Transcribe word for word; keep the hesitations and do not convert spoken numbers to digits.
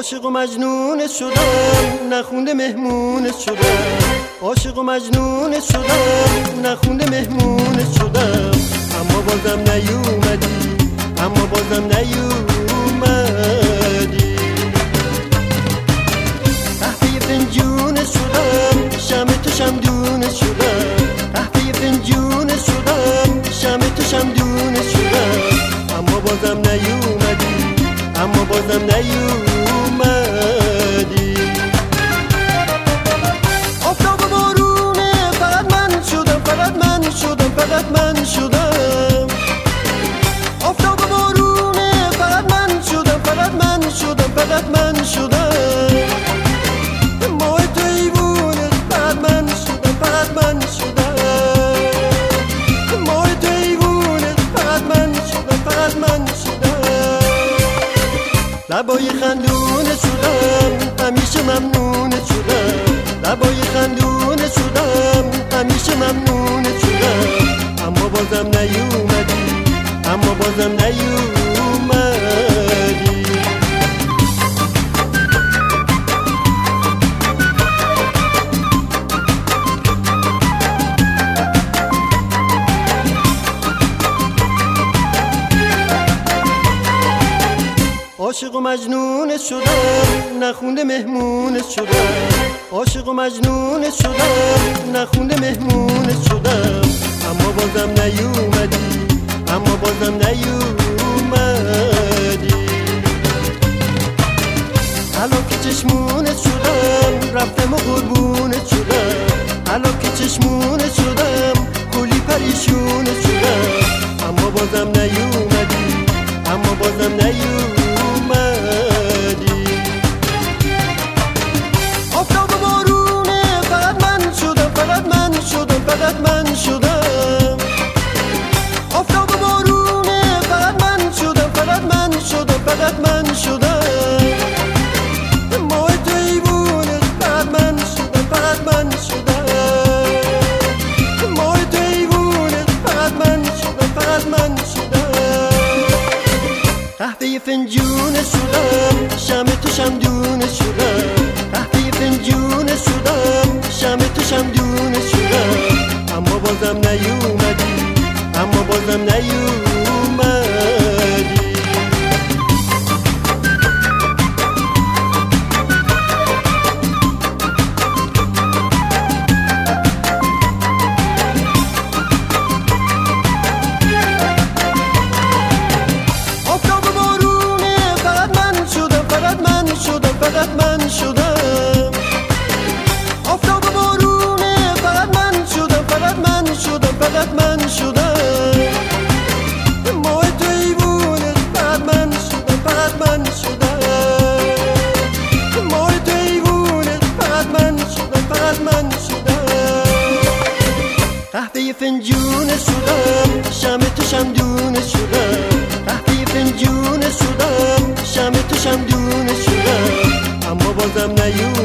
عاشق و مجنون شدم نخونده مهمون شدم، عاشق و مجنون شدم نخونده مهمون شدم، اما بازم نیومدی، اما بازم نیومدی. قهوه فنجون شدم شمع تو شمدون شدم، قهوه فنجون شدم شمع تو شمدون شدم، اما بازم نیومدی، اما بازم نیومدی. آفتاب و بارونه فقط من شدم، فقط من شدم، فقط من شدم. آفتاب و بارونه فقط من شدم، فقط من شدم، فقط من شدم. ماه تو ایوونه فقط من شدم، فقط من شدم. ماه تو ایوونه فقط من شدم، فقط من شدم. لبای خندونه شدم همیشه ممنونه شدم، لبای خندونه شدم همیشه ممنونه شدم، اما بازم نیومدی، اما بازم نیومدی. عاشق و مجنون شدم نخونده مهمون شدم، عاشق و مجنون شدم نخونده مهمون شدم، اما بازم نیومدی، اما بازم نیومدی. هلاک چشمونت شدم رفتم و قربونت شدم، هلاک چشمونت شدم کلی پریشونت شدم، اما بازم نیومدی، اما بازم نیومدی. آفتاب و بارونه فقط من شدم، فقط من شدم، فقط من شدم. آفتاب و بارونه فقط من شدم، فقط من شدم، فقط من شدم. ماه تو ایوونه فقط من شدم، فقط من شدم. ماه تو ایوونه فقط من شدم، فقط من شدم. قهوه فنجون شدم شمع تو شمدون شدم، قهوه فنجون شدم شمع تو شمدون شدم، اما بازم نیومدی، اما بازم نیومدی. فقط من شدم. آفتاب و بارونه فقط من شدم، فقط من شدم، فقط من شدم. ماه تو ایوونه فقط من شدم، فقط من شدم. ماه تو ایوونه فقط من شدم، فقط من شدم. قهوه فنجون شدم شمع تو شمدون شدم، قهوه فنجون شدم شمع تو شمدون شدم، اما بازم نیومدی،